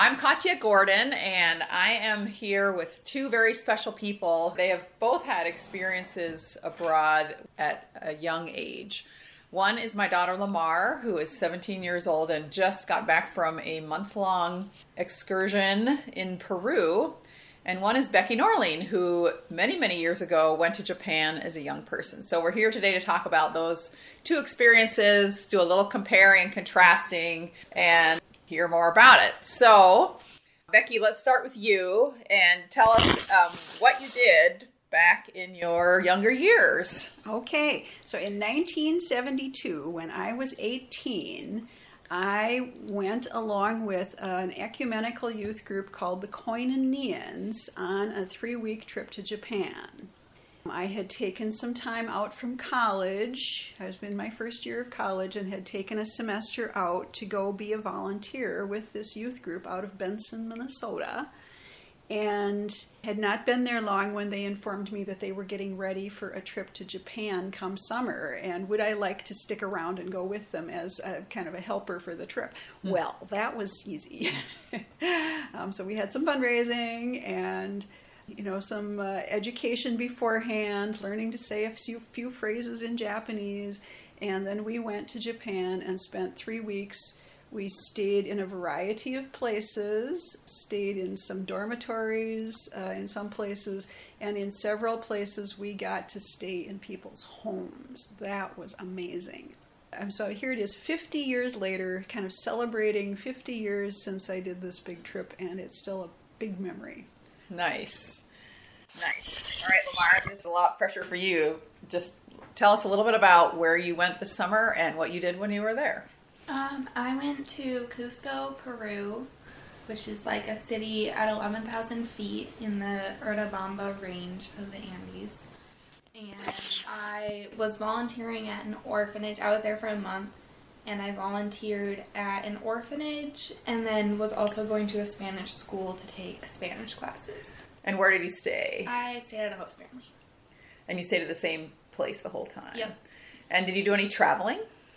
I'm Katya Gordon, and I am here with two very special people. They have both had experiences abroad at a young age. One is my daughter Lamar, who is 17 years old and just got back from a month-long excursion in Peru. And one is Becky Norling, who many, many years ago went to Japan as a young person. So we're here today to talk about those two experiences, do a little comparing and contrasting, and hear more about it. So, Becky, let's start with you and tell us what you did back in your younger years. Okay, so in 1972, when I was 18, I went along with an ecumenical youth group called the Koinonians on a 3-week trip to Japan. I had taken some time out from college. I was in my first year of college and had taken a semester out to go be a volunteer with this youth group out of Benson, Minnesota, and had not been there long when they informed me that they were getting ready for a trip to Japan come summer, and would I like to stick around and go with them as a kind of a helper for the trip. Well, that was easy. So we had some fundraising and some education beforehand, learning to say a few phrases in Japanese, and then we went to Japan and spent 3 weeks. We stayed in a variety of places, stayed in some dormitories in some places, and in several places we got to stay in people's homes. That was amazing. So here it is 50 years later, kind of celebrating 50 years since I did this big trip, and it's still a big memory. Nice. All right, Lamar, it's a lot fresher for you. Just tell us a little bit about where you went this summer and what you did when you were there. I went to Cusco, Peru, which is like a city at 11,000 feet in the Urubamba range of the Andes. And I was volunteering at an orphanage. I was there for a month, and I volunteered at an orphanage and then was also going to a Spanish school to take Spanish classes. And where did you stay? I stayed at a host family. And you stayed at the same place the whole time? Yep. And did you do any traveling?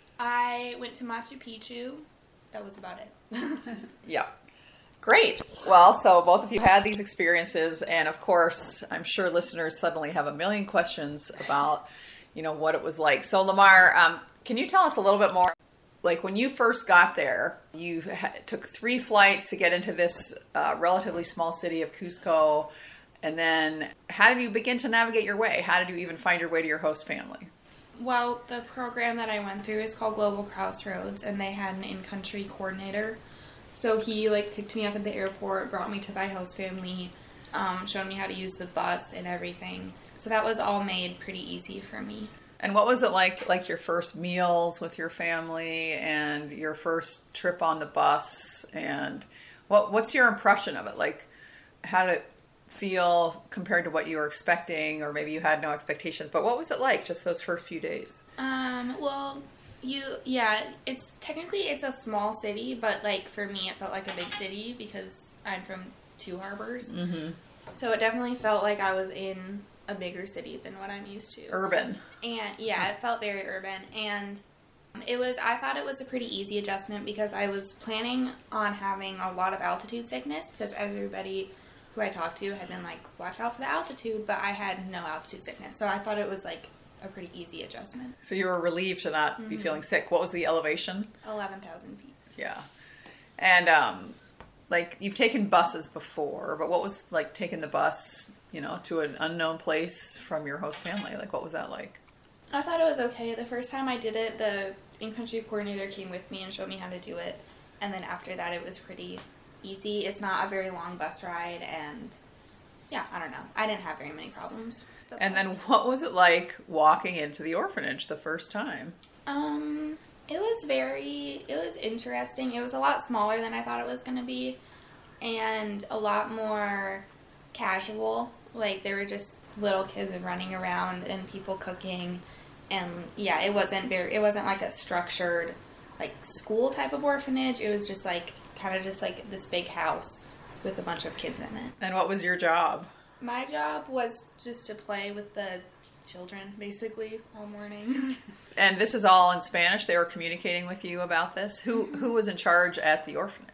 I went to Machu Picchu. That was about it. Yeah. Great. Well, so both of you had these experiences, and of course, I'm sure listeners suddenly have a million questions about, what it was like. So, Lamar, can you tell us a little bit more? Like, when you first got there, you took 3 flights to get into this relatively small city of Cusco, and then how did you begin to navigate your way? How did you even find your way to your host family? Well, the program that I went through is called Global Crossroads, and they had an in-country coordinator. So he, picked me up at the airport, brought me to my host family, showed me how to use the bus and everything. So that was all made pretty easy for me. And what was it like your first meals with your family and your first trip on the bus? And what's your impression of it? Like, how did it feel compared to what you were expecting, or maybe you had no expectations, but what was it like just those first few days? Well, it's a small city, but for me it felt like a big city because I'm from Two Harbors. Mm-hmm. So it definitely felt like I was in a bigger city than what I'm used to. Urban. And it felt very urban, and I thought it was a pretty easy adjustment because I was planning on having a lot of altitude sickness because everybody who I talked to had been watch out for the altitude, but I had no altitude sickness. So I thought it was a pretty easy adjustment. So you were relieved to not be feeling sick. What was the elevation? 11,000 feet. Yeah. And you've taken buses before, but what was taking the bus, to an unknown place from your host family? What was that like? I thought it was okay. The first time I did it, the in-country coordinator came with me and showed me how to do it. And then after that, it was pretty easy. It's not a very long bus ride, and I don't know. I didn't have very many problems. And then what was it like walking into the orphanage the first time? It was interesting. It was a lot smaller than I thought it was going to be, and a lot more casual. There were just little kids running around and people cooking, and it wasn't like a structured school type of orphanage. It was just kind of just this big house with a bunch of kids in it. And what was your job? My job was just to play with the children, basically, all morning. And this is all in Spanish? They were communicating with you about this? Who was in charge at the orphanage?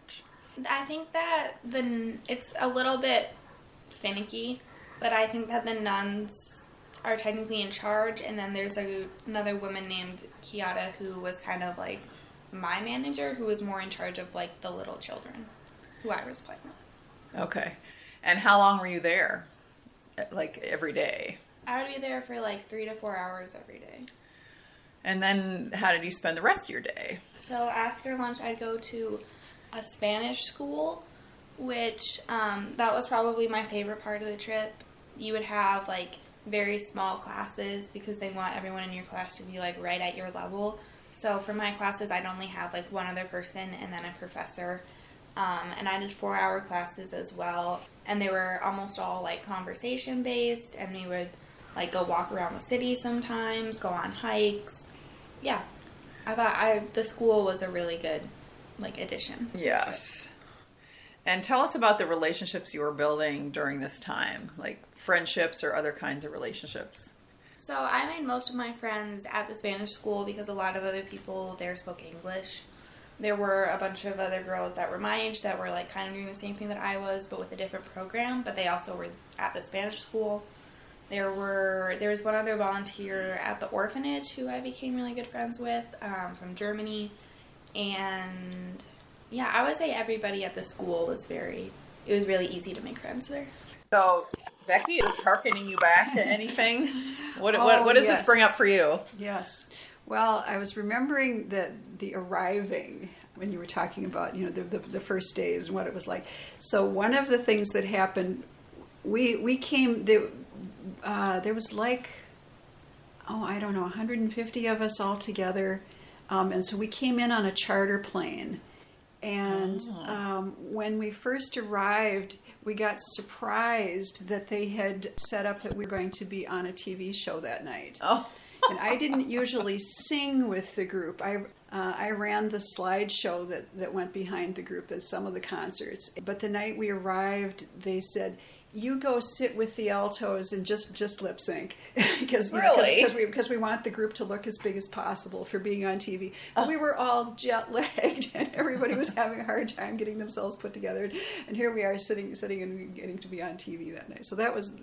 I think that it's a little bit finicky, but I think that the nuns are technically in charge, and then there's another woman named Kiata who was kind of like my manager, who was more in charge of like the little children who I was playing with. Okay. And how long were you there? Like every day? I would be there for like 3 to 4 hours every day. And then how did you spend the rest of your day? So after lunch, I'd go to a Spanish school, which that was probably my favorite part of the trip. You would have like very small classes because they want everyone in your class to be like right at your level. So for my classes, I'd only have like one other person and then a professor. And I did 4-hour classes as well. And they were almost all like conversation based, and we would like go walk around the city sometimes, go on hikes. Yeah. I thought the school was a really good like addition. Yes. And tell us about the relationships you were building during this time, like friendships or other kinds of relationships. So I made most of my friends at the Spanish school because a lot of other people there spoke English. There were a bunch of other girls that were my age that were like kind of doing the same thing that I was, but with a different program, but they also were at the Spanish school. There was one other volunteer at the orphanage who I became really good friends with, from Germany. And yeah, I would say everybody at the school it was really easy to make friends there. So Becky is hearkening you back to anything. What does yes. this bring up for you? Yes. Well, I was remembering that the arriving when you were talking about, the first days and what it was like. So one of the things that happened, we came, there was like, I don't know, 150 of us all together. And so we came in on a charter plane. And when we first arrived, we got surprised that they had set up that we were going to be on a TV show that night. Oh. And I didn't usually sing with the group. I ran the slideshow that went behind the group at some of the concerts. But the night we arrived, they said, "You go sit with the altos and just lip sync," because we want the group to look as big as possible for being on TV. But we were all jet lagged, and everybody was having a hard time getting themselves put together. And here we are sitting and getting to be on TV that night. So that was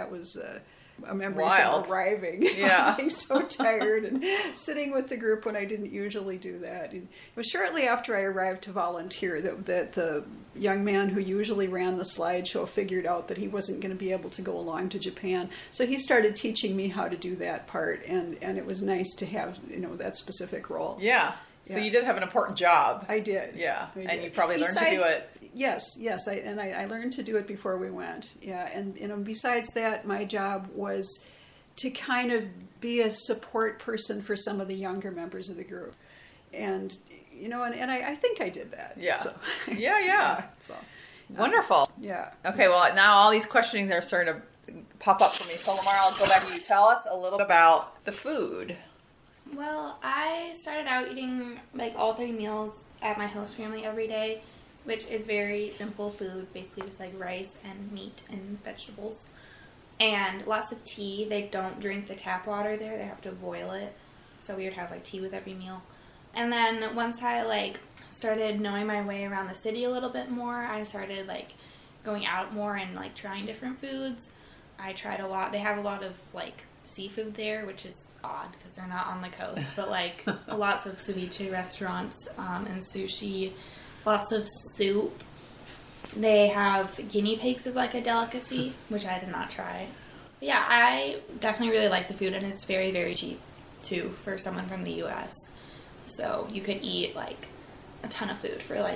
a memory Wild. from arriving. Yeah. Being so tired and sitting with the group when I didn't usually do that. And it was shortly after I arrived to volunteer that the young man who usually ran the slideshow figured out that he wasn't going to be able to go along to Japan. So he started teaching me how to do that part, and it was nice to have that specific role. Yeah. So you did have an important job. I did. Yeah. I did. And you probably learned to do it. Yes. I learned to do it before we went. Yeah. And besides that, my job was to kind of be a support person for some of the younger members of the group. And, and I think I did that. Yeah. So, Yeah. So, Wonderful. Yeah. Okay. Well, now all these questionings are starting to pop up for me. So Lamar, I'll go back to you. Tell us a little about the food. Well, I started out eating like all 3 meals at my host family every day, which is very simple food, basically just like rice and meat and vegetables. And lots of tea. They don't drink the tap water there, they have to boil it. So we would have like tea with every meal. And then once I started knowing my way around the city a little bit more, I started going out more and trying different foods. I tried a lot. They have a lot of seafood there, which is odd because they're not on the coast, but lots of ceviche restaurants and sushi, lots of soup. They have guinea pigs as a delicacy, which I did not try. But yeah, I definitely really like the food, and it's very, very cheap too for someone from the U.S. So you could eat a ton of food for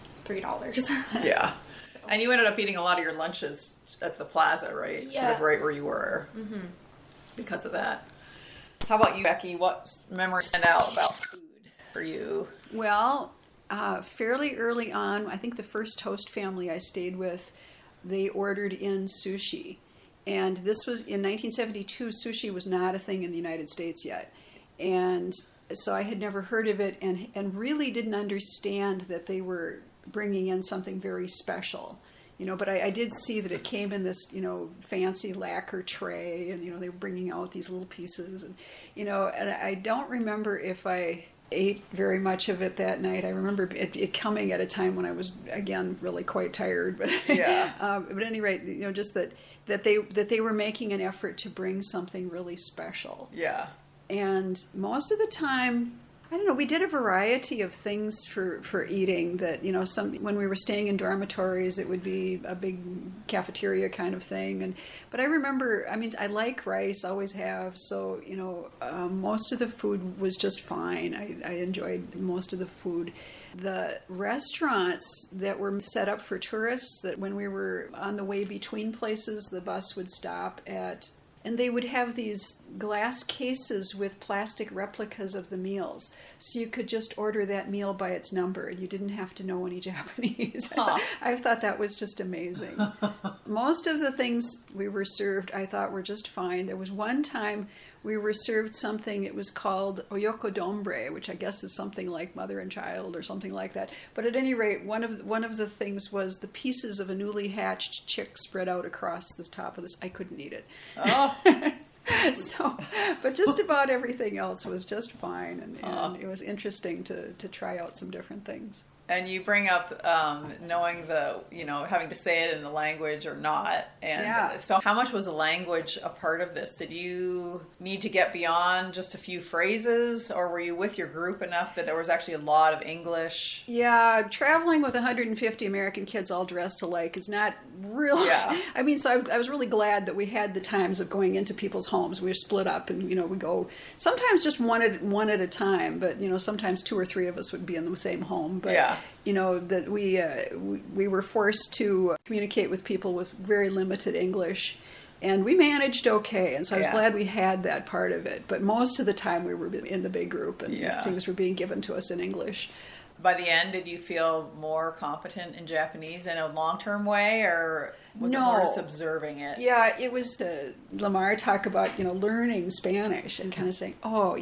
$3. Yeah. So. And you ended up eating a lot of your lunches at the plaza, right? Yeah. Sort of right where you were. Mm-hmm. Because of that. How about you, Becky? What memories stand out about food for you? Well, fairly early on, I think the first host family I stayed with, they ordered in sushi. And this was in 1972. Sushi was not a thing in the United States yet. And so I had never heard of it and really didn't understand that they were bringing in something very special. But I did see that it came in this, fancy lacquer tray, and, they were bringing out these little pieces, and, and I don't remember if I ate very much of it that night. I remember it coming at a time when I was, again, really quite tired. But Yeah. But at any rate, just that they were making an effort to bring something really special. Yeah. And most of the time, I don't know, we did a variety of things for eating that, when we were staying in dormitories, it would be a big cafeteria kind of thing. But I remember, I like rice, always have. So, most of the food was just fine. I enjoyed most of the food. The restaurants that were set up for tourists, that when we were on the way between places, the bus would stop at, and they would have these glass cases with plastic replicas of the meals. So you could just order that meal by its number. You didn't have to know any Japanese. Huh. I thought that was just amazing. Most of the things we were served, I thought, were just fine. There was one time we were served something, it was called oyokodombre, which I guess is something like mother and child or something like that. But at any rate, one of the things was the pieces of a newly hatched chick spread out across the top of this. I couldn't eat it. Oh. So, but just about everything else was just fine, and it was interesting to try out some different things. And you bring up knowing having to say it in the language or not. And Yeah. so how much was the language a part of this? Did you need to get beyond just a few phrases, or were you with your group enough that there was actually a lot of English? Yeah, traveling with 150 American kids all dressed alike is not really... Yeah. So I was really glad that we had the times of going into people's homes. We were split up, and, we go sometimes just one at a time, but, sometimes 2 or 3 of us would be in the same home. But, Yeah. that we were forced to communicate with people with very limited English, and we managed okay. And so I was glad we had that part of it. But most of the time we were in the big group, and things were being given to us in English. By the end, did you feel more competent in Japanese in a long-term way, or was it more just observing it? Yeah, it was Lamar talk about learning Spanish and kind of saying,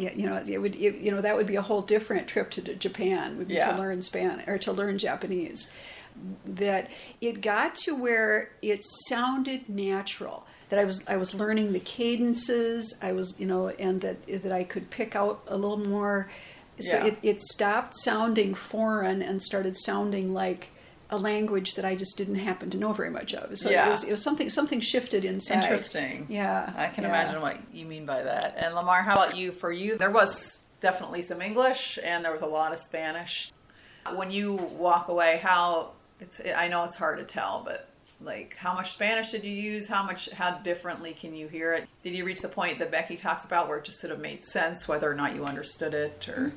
that would be a whole different trip to Japan, would be to learn Spanish or to learn Japanese. That it got to where it sounded natural. That I was learning the cadences. I was and that I could pick out a little more. So it stopped sounding foreign and started sounding like a language that I just didn't happen to know very much of. So it was something shifted inside. Interesting. Yeah. I can imagine what you mean by that. And Lamar, how about you? For you, there was definitely some English and there was a lot of Spanish. When you walk away, I know it's hard to tell, but like, how much Spanish did you use? How differently can you hear it? Did you reach the point that Becky talks about where it just sort of made sense, whether or not you understood it? Or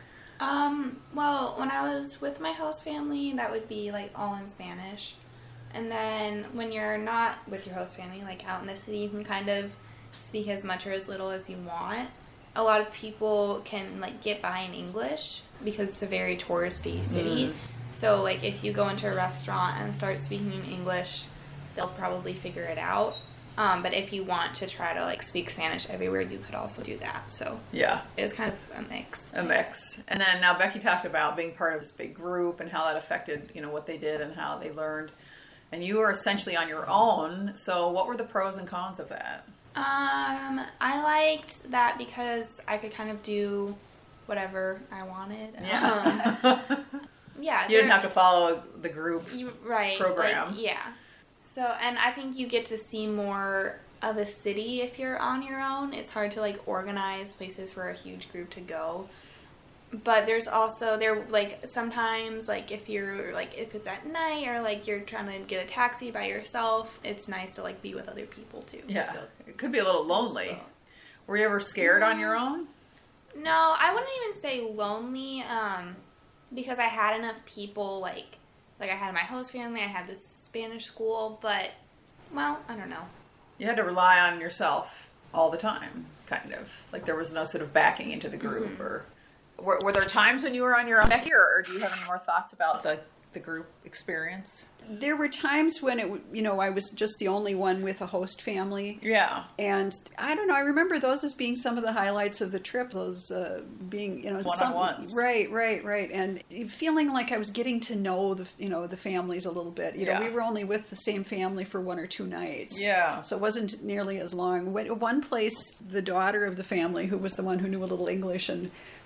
Well, when I was with my host family, that would be like all in Spanish. And then when you're not with your host family, like out in the city, you can kind of speak as much or as little as you want. A lot of people can like get by in English because it's a very touristy city. Mm. So, like, if you go into a restaurant and start speaking in English, they'll probably figure it out. But if you want to try to, like, speak Spanish everywhere, you could also do that. So, yeah, it was kind of a mix. A mix. And then now Becky talked about being part of this big group and how that affected, what they did and how they learned. And you were essentially on your own. So, what were the pros and cons of that? I liked that because I could kind of do whatever I wanted. Yeah. Yeah, you didn't have to follow the group program. Like, yeah. So, and I think you get to see more of a city if you're on your own. It's hard to, like, organize places for a huge group to go. But there's also, sometimes, like, if it's at night or, like, you're trying to get a taxi by yourself, it's nice to, like, be with other people, too. Yeah. So, it could be a little lonely. So. Were you ever scared on your own? No, I wouldn't even say lonely, because I had enough people, like I had my host family, I had this Spanish school, but, well, I don't know. You had to rely on yourself all the time, kind of. Like, there was no sort of backing into the group, mm-hmm. or... Were there times when you were on your own, Becky, or do you have any more thoughts about the group experience? There were times when I was just the only one with a host family. Yeah. And I don't know, I remember those as being some of the highlights of the trip, those being, one-on-ones. Right. And feeling like I was getting to know the families a little bit. We were only with the same family for 1 or 2 nights. Yeah. So it wasn't nearly as long. One place, the daughter of the family, who was the one who knew a little English and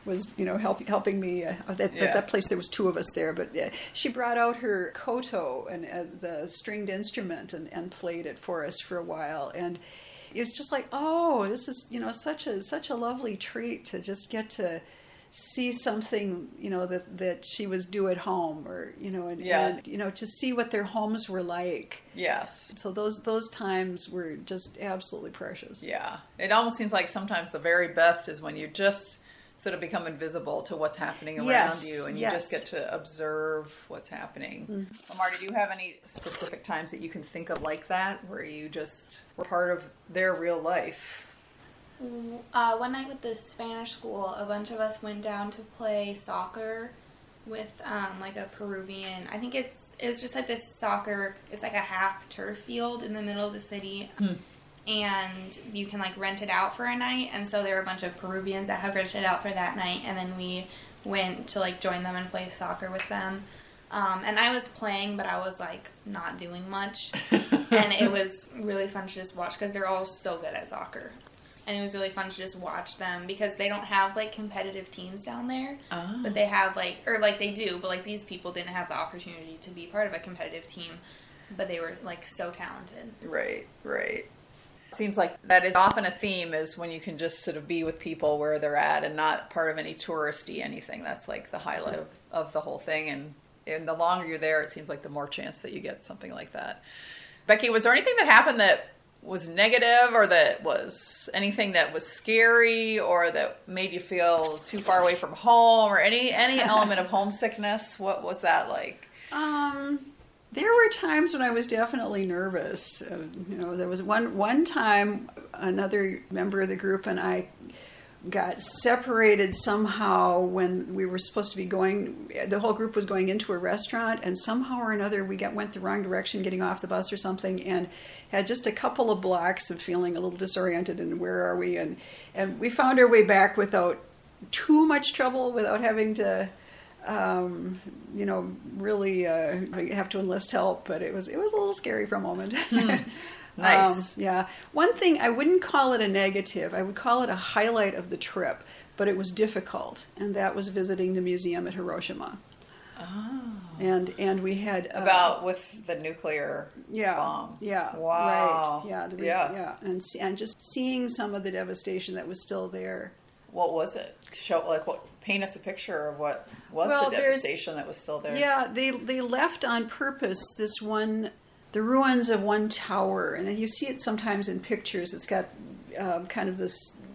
was helping me. That place, there was two of us there, but she brought out her koto and the stringed instrument and played it for us for a while, and it was just like, oh, this is such a lovely treat to just get to see something that she was due at home, or and to see what their homes were like. Yes. So those times were just absolutely precious. Yeah. It almost seems like sometimes the very best is when you just sort of become invisible to what's happening around you, and you just get to observe what's happening. Lamar, did you have any specific times that you can think of like that, where you just were part of their real life? One night with the Spanish school, a bunch of us went down to play soccer with like a Peruvian. I think it was just like this soccer. It's like a half turf field in the middle of the city, and you can like rent it out for a night. And so there were a bunch of Peruvians that had rented it out for that night, and then we went to like join them and play soccer with them. And I was playing, but I was like not doing much, and it was really fun to just watch because they're all so good at soccer. And it was really fun to just watch them because they don't have, like, competitive teams down there. Oh. But they have, like, or, like, they do, but, like, these people didn't have the opportunity to be part of a competitive team. But they were, like, so talented. Right, right. It seems like that is often a theme, is when you can just sort of be with people where they're at and not part of any touristy anything. That's, like, the highlight of the whole thing. And the longer you're there, it seems like the more chance that you get something like that. Becky, was there anything that happened that was negative, or that was anything that was scary, or that made you feel too far away from home, or any element of homesickness? What was that like? There were times when I was definitely nervous. There was one time another member of the group and I got separated somehow when we were supposed to be the whole group was going into a restaurant, and somehow or another we went the wrong direction getting off the bus or something, and had just a couple of blocks of feeling a little disoriented and where are we, and we found our way back without too much trouble, without having to really have to enlist help, but it was a little scary for a moment. Nice. Yeah. One thing, I wouldn't call it a negative. I would call it a highlight of the trip, but it was difficult, and that was visiting the museum at Hiroshima. Oh. And we had about with the nuclear bomb. Yeah. Wow. Right. Yeah. And just seeing some of the devastation that was still there. What was it? Paint us a picture of what was the devastation that was still there. Yeah, they left on purpose the ruins of one tower, and you see it sometimes in pictures. It's got kind of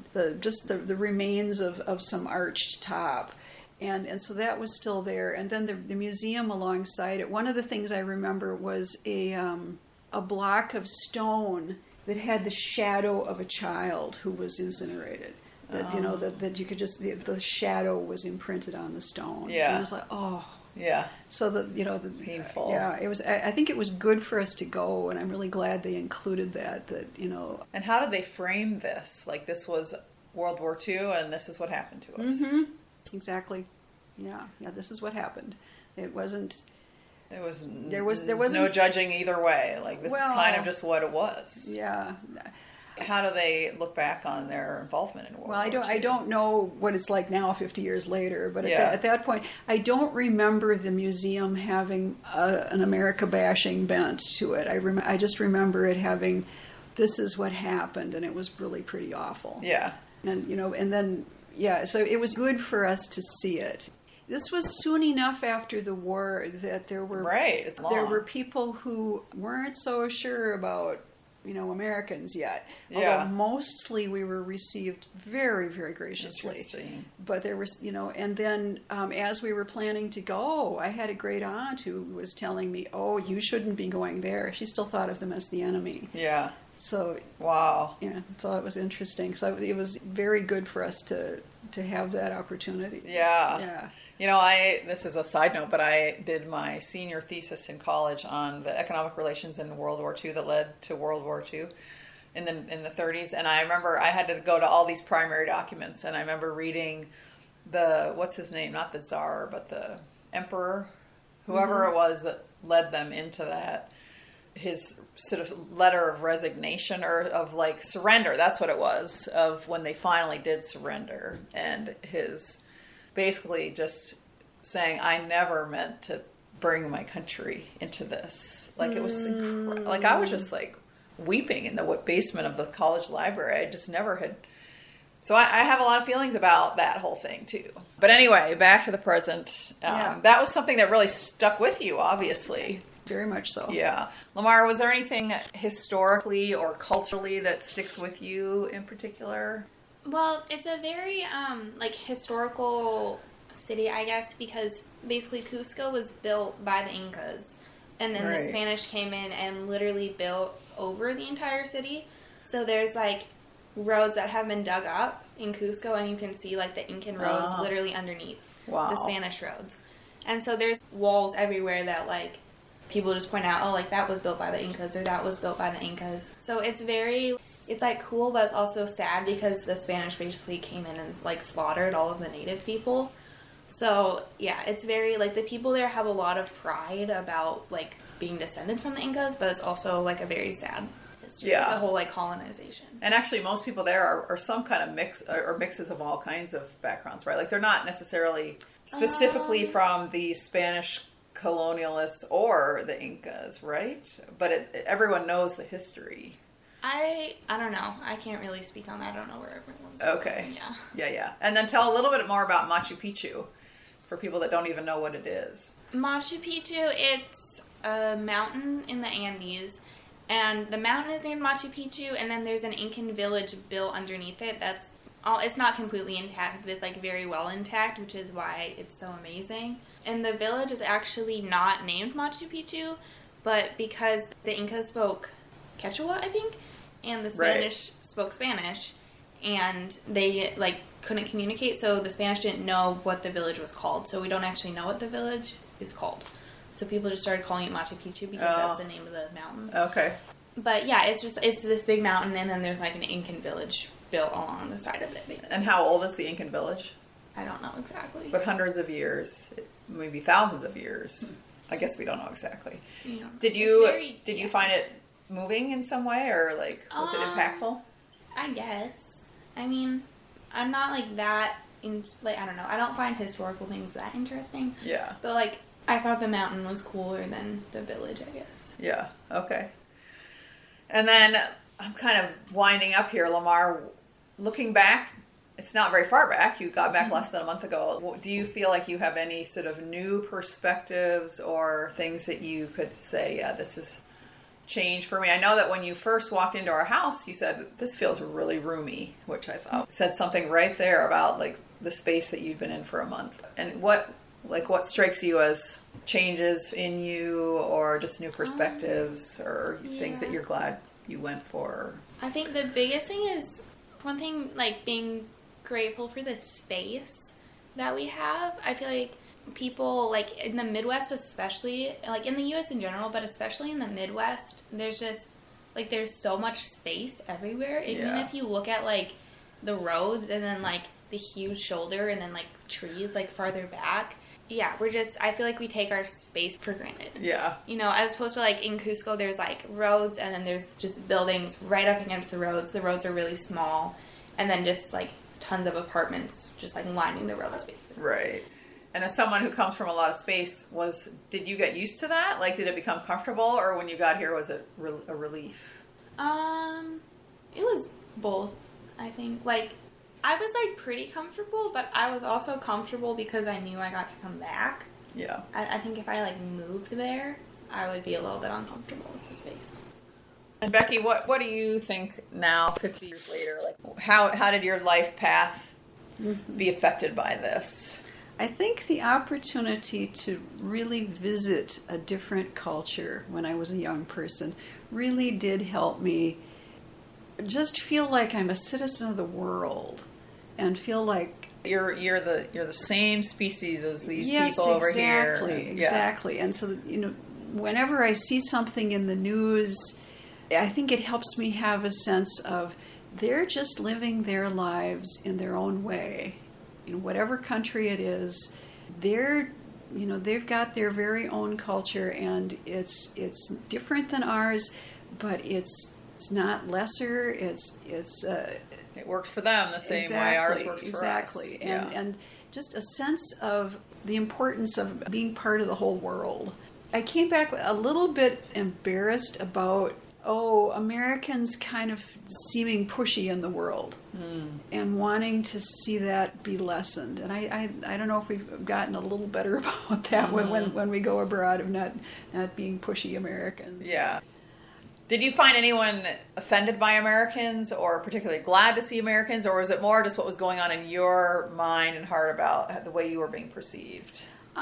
the remains of some arched top. And so that was still there. And then the museum alongside it. One of the things I remember was a block of stone that had the shadow of a child who was incinerated. That that you could just the shadow was imprinted on the stone. Yeah, and it was like, oh. Yeah. So the painful. Yeah, it was. I think it was good for us to go, and I'm really glad they included that. And how did they frame this? Like, this was World War II, and this is what happened to us. Mm-hmm. Exactly. Yeah. This is what happened. It wasn't. There wasn't no judging either way. Like, this is kind of just what it was. Yeah. How do they look back on their involvement in World War II? I don't know what it's like now 50 years later, but at that point, I don't remember the museum having an America bashing bent to it. I just remember it having, this is what happened, and it was really pretty awful. Yeah. And so it was good for us to see it. This was soon enough after the war that there were it's long. There were people who weren't so sure about Americans yet. Yeah. Although mostly we were received very, very graciously. Interesting. But there was, and then as we were planning to go, I had a great aunt who was telling me, oh, you shouldn't be going there. She still thought of them as the enemy. Yeah. So. Wow. Yeah. So it was interesting. So it was very good for us to have that opportunity. Yeah. Yeah. This is a side note, but I did my senior thesis in college on the economic relations in World War II that led to World War II in the 30s. And I remember I had to go to all these primary documents, and I remember reading what's his name? Not the Tsar, but the Emperor, whoever it was that led them into that. His sort of letter of resignation, or of like surrender. That's what it was, of when they finally did surrender, and his basically just saying, I never meant to bring my country into this. Like, it was like, I was just like weeping in the basement of the college library. I just never had. So I have a lot of feelings about that whole thing too. But anyway, back to the present. That was something that really stuck with you, obviously. Very much so. Yeah. Lamar, was there anything historically or culturally that sticks with you in particular? Well, it's a very, like, historical city, I guess, because basically Cusco was built by the Incas, and then the Spanish came in and literally built over the entire city. So there's, like, roads that have been dug up in Cusco, and you can see, like, the Incan roads literally underneath the Spanish roads. And so there's walls everywhere that, like, people just point out, oh, like, that was built by the Incas, or that was built by the Incas. So it's like, cool, but it's also sad because the Spanish basically came in and, like, slaughtered all of the native people. So, yeah, it's very, like, the people there have a lot of pride about, like, being descended from the Incas, but it's also, like, a very sad history. The whole, like, colonization. And actually, most people there are some kind of mix, or mixes of all kinds of backgrounds, right? Like, they're not necessarily specifically from the Spanish colonialists or the Incas, right? But everyone knows the history. I don't know. I can't really speak on that. I don't know where everyone's from. Okay. Yeah. And then tell a little bit more about Machu Picchu for people that don't even know what it is. Machu Picchu, it's a mountain in the Andes, and the mountain is named Machu Picchu, and then there's an Incan village built underneath it. It's not completely intact, but it's, like, very well intact, which is why it's so amazing. And the village is actually not named Machu Picchu, but because the Incas spoke Quechua, I think, and the Spanish spoke Spanish, and they, like, couldn't communicate, so the Spanish didn't know what the village was called, so we don't actually know what the village is called. So people just started calling it Machu Picchu because that's the name of the mountain. Okay. But yeah, it's this big mountain, and then there's, like, an Incan village built along the side of it, basically. And how old is the Incan village? I don't know exactly. But hundreds of years, maybe thousands of years. I guess we don't know exactly. Yeah. Did you find it moving in some way, or, like, was it impactful? I guess. I mean, I'm not, like, that I don't know. I don't find historical things that interesting. Yeah. But, like, I thought the mountain was cooler than the village, I guess. Yeah. Okay. And then I'm kind of winding up here, Lamar. Looking back, it's not very far back. You got back less than a month ago. Do you feel like you have any sort of new perspectives or things that you could say, yeah, this has changed for me? I know that when you first walked into our house, you said, this feels really roomy, which I thought said something right there about, like, the space that you'd been in for a month. And what strikes you as changes in you, or just new perspectives, or things that you're glad you went for? I think the biggest thing is, one thing, like, being grateful for the space that we have. I feel like people, like, in the Midwest especially, like, in the U.S. in general, but especially in the Midwest, there's just, like, there's so much space everywhere. Even if you look at, like, the roads and then, like, the huge shoulder and then, like, trees, like, farther back. Yeah, I feel like we take our space for granted. Yeah. You know, as opposed to, like, in Cusco, there's, like, roads, and then there's just buildings right up against the roads. The roads are really small, and then just, like, tons of apartments just, like, lining the roads, basically. Right. And as someone who comes from a lot of space, did you get used to that? Like, did it become comfortable, or when you got here, was it a relief? It was both, I think. Like, I was, like, pretty comfortable, but I was also comfortable because I knew I got to come back. Yeah. I think if I, like, moved there, I would be a little bit uncomfortable with the space. And Becky, what do you think now, 50 years later? Like, how did your life path be affected by this? I think the opportunity to really visit a different culture when I was a young person really did help me just feel like I'm a citizen of the world, and feel like you're the same species as these people over here. Exactly. And so, you know, whenever I see something in the news, I think it helps me have a sense of they're just living their lives in their own way. You know, whatever country it is, they've got their very own culture, and it's different than ours, but it's not lesser. It works for them the same way ours works for us. And just a sense of the importance of being part of the whole world. I came back a little bit embarrassed about, Americans kind of seeming pushy in the world and wanting to see that be lessened. And I don't know if we've gotten a little better about that when we go abroad, of not being pushy Americans. Yeah. Did you find anyone offended by Americans or particularly glad to see Americans, or was it more just what was going on in your mind and heart about the way you were being perceived?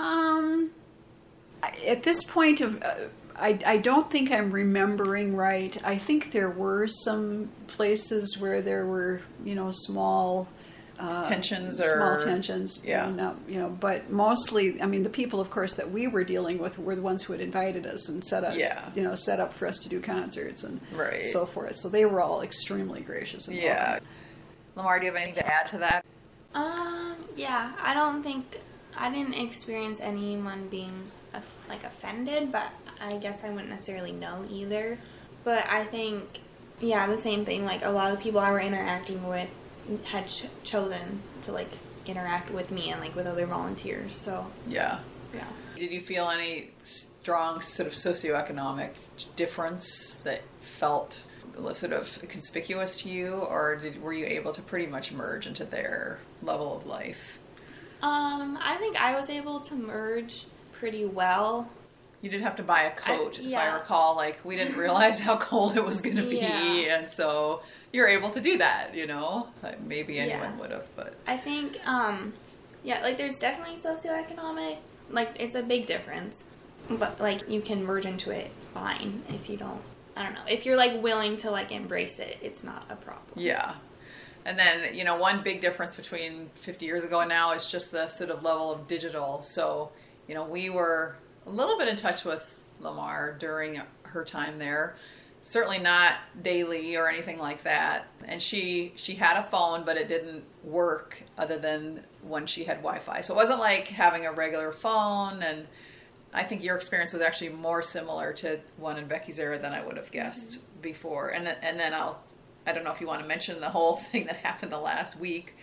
At this point I don't think I'm remembering right. I think there were some places where there were, small tensions, yeah. But mostly, I mean, the people, of course, that we were dealing with were the ones who had invited us and set up for us to do concerts and so forth. So they were all extremely gracious and welcoming. Lamar, do you have anything to add to that? Yeah, I didn't experience anyone being offended, but I guess I wouldn't necessarily know either. But I think, the same thing. Like, a lot of the people I were interacting with had chosen to interact with me and with other volunteers. So yeah. Did you feel any strong sort of socioeconomic difference that felt sort of conspicuous to you, or were you able to pretty much merge into their level of life? I think I was able to merge pretty well. You did have to buy a coat, if I recall. We didn't realize how cold it was going to be, and so you're able to do that, Maybe anyone would have, but... I think, there's definitely socioeconomic, it's a big difference, but, you can merge into it fine if you don't, I don't know, if you're, willing to, embrace it, it's not a problem. Yeah. And then, one big difference between 50 years ago and now is just the sort of level of digital. So, we were a little bit in touch with Lamar during her time there. Certainly not daily or anything like that. And she had a phone, but it didn't work other than when she had Wi-Fi. So it wasn't like having a regular phone. And I think your experience was actually more similar to one in Becky's era than I would have guessed before. And then I don't know if you want to mention the whole thing that happened the last week.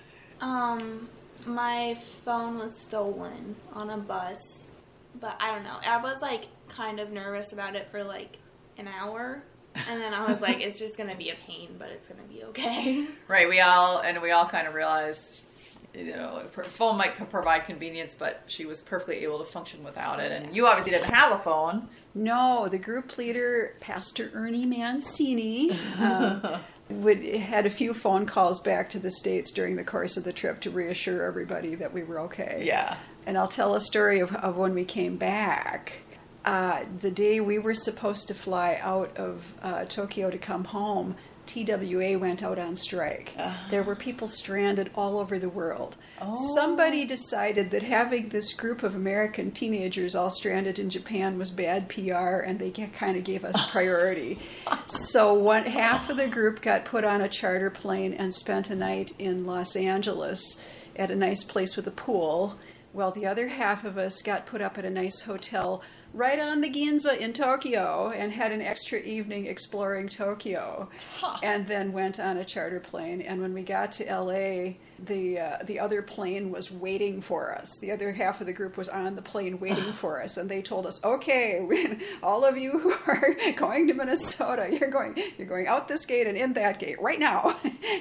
My phone was stolen on a bus, but I don't know. I was kind of nervous about it for an hour, and then I was like, it's just gonna be a pain, but it's gonna be okay. Right. We all kind of realized, phone might provide convenience, but she was perfectly able to function without it. And you obviously didn't have a phone. No, the group leader, Pastor Ernie Mancini, had a few phone calls back to the States during the course of the trip to reassure everybody that we were okay. Yeah. And I'll tell a story of when we came back. The day we were supposed to fly out of Tokyo to come home, TWA went out on strike. There were people stranded all over the world. Somebody decided that having this group of American teenagers all stranded in Japan was bad PR, and they kind of gave us priority. So half of the group got put on a charter plane and spent a night in Los Angeles at a nice place with a pool, while the other half of us got put up at a nice hotel right on the Ginza in Tokyo and had an extra evening exploring Tokyo, and then went on a charter plane. And when we got to LA, the other plane was waiting for us. The other half of the group was on the plane waiting for us, and they told us, okay, all of you who are going to Minnesota, you're going out this gate and in that gate right now.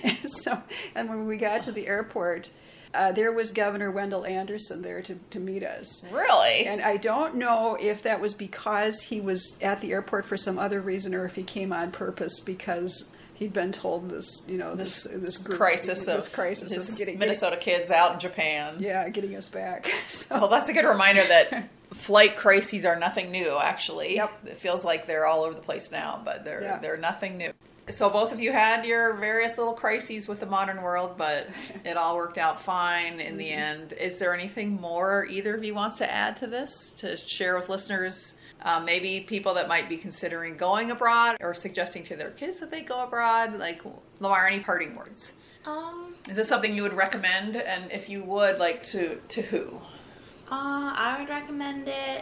And when we got to the airport, there was Governor Wendell Anderson there to meet us. Really? And I don't know if that was because he was at the airport for some other reason, or if he came on purpose because he'd been told this group, crisis of getting Minnesota kids out in Japan. Yeah, getting us back. So. Well, that's a good reminder that flight crises are nothing new, actually. Yep. It feels like they're all over the place now, but they're nothing new. So both of you had your various little crises with the modern world, but it all worked out fine in the end. Is there anything more either of you wants to add to this, to share with listeners? Maybe people that might be considering going abroad or suggesting to their kids that they go abroad? Lamar, any parting words? Is this something you would recommend? And if you would, to who? I would recommend it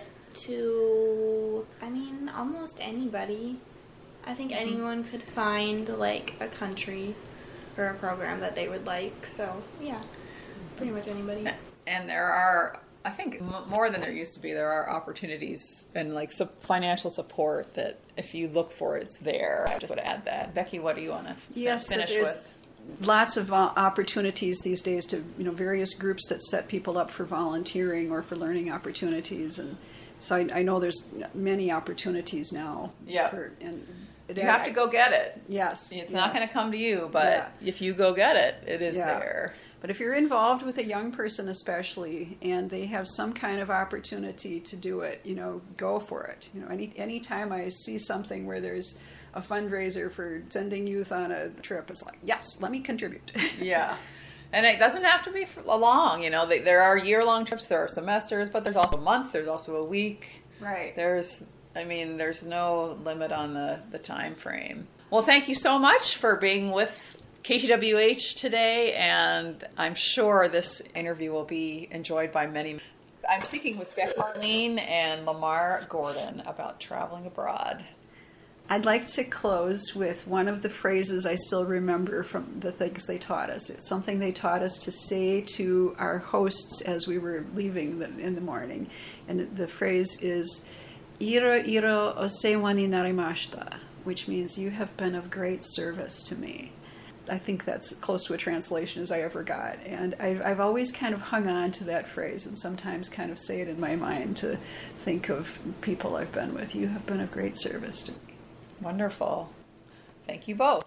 to, almost anybody. I think anyone could find a country or a program that they would like. So, yeah. pretty much anybody. And there are, I think, more than there used to be, there are opportunities and like financial support that if you look for it, it's there. I just would add that. Becky, what do you want to finish with? Lots of opportunities these days to, various groups that set people up for volunteering or for learning opportunities. And so I know there's many opportunities now. Yeah. And you have to go get it. Yes. It's not going to come to you, but if you go get it, it is there. But if you're involved with a young person especially, and they have some kind of opportunity to do it, go for it. Any time I see something where there's a fundraiser for sending youth on a trip, it's like, yes, let me contribute. Yeah. And it doesn't have to be long. There are year-long trips, there are semesters, but there's also a month, there's also a week. Right. There's no limit on the time frame. Well, thank you so much for being with KTWH today, and I'm sure this interview will be enjoyed by many. I'm speaking with Becky Arlene and Lamar Gordon about traveling abroad. I'd like to close with one of the phrases I still remember from the things they taught us. It's something they taught us to say to our hosts as we were leaving in the morning. And the phrase is, Iro osewa ni narimashita, which means you have been of great service to me. I think that's close to a translation as I ever got. And I've always kind of hung on to that phrase and sometimes kind of say it in my mind to think of people I've been with. You have been of great service to me. Wonderful. Thank you both.